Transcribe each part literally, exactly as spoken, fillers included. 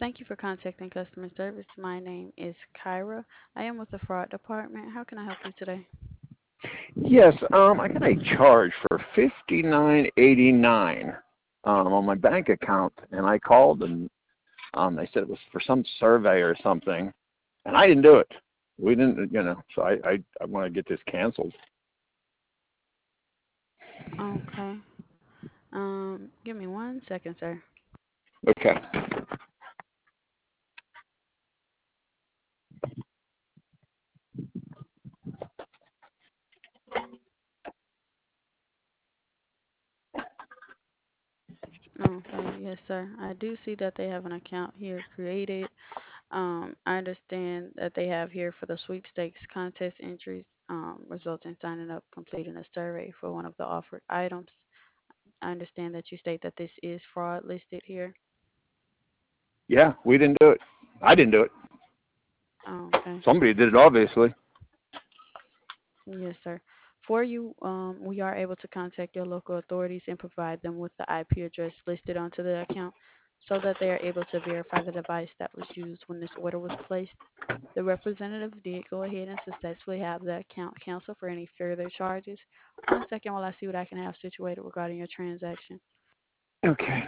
Thank you for contacting customer service. My name is Kyra. I am with the fraud department. How can I help you today? Yes, um, I got a charge for fifty nine eighty nine um, on my bank account, and I called and um, they said it was for some survey or something, and I didn't do it. We didn't, you know. So I I, I want to get this canceled. Okay. Um, give me one second, sir. Okay. Okay, yes, sir. I do see that they have an account here created. Um, I understand that they have here for the sweepstakes contest entries, um, results in signing up, completing a survey for one of the offered items. I understand that you state that this is fraud listed here. Yeah, we didn't do it. I didn't do it. Okay. Somebody did it, obviously. Yes, sir. For you, um, we are able to contact your local authorities and provide them with the I P address listed onto the account so that they are able to verify the device that was used when this order was placed. The representative did go ahead and successfully have the account canceled for any further charges. One second while I see what I can have situated regarding your transaction. Okay.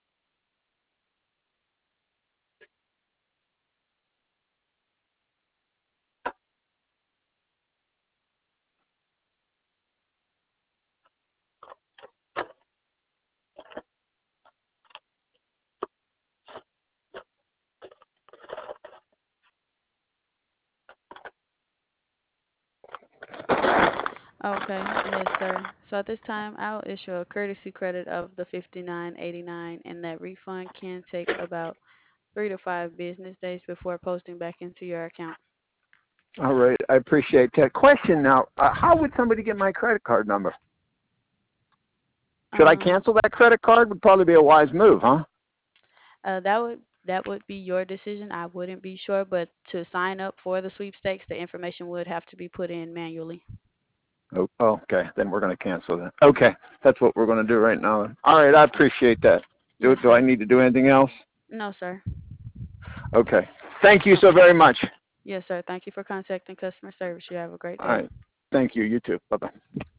Okay, yes, sir. So at this time, I'll issue a courtesy credit of the fifty-nine eighty-nine, and that refund can take about three to five business days before posting back into your account. All right, I appreciate that. Question now: uh, how would somebody get my credit card number? Should I Um, cancel that credit card? Would probably be a wise move, huh? uh, that would that would be your decision. I wouldn't be sure, but to sign up for the sweepstakes, the information would have to be put in manually. Oh, okay. Then we're going to cancel that. Okay, that's what we're going to do right now. All right, I appreciate that. Do Yes, do I sir. need to do anything else? No, sir. Okay. Thank you Oh, so very much. yes, sir. Thank you for contacting customer service. You have a great All day. right. Thank you. You too. Bye bye.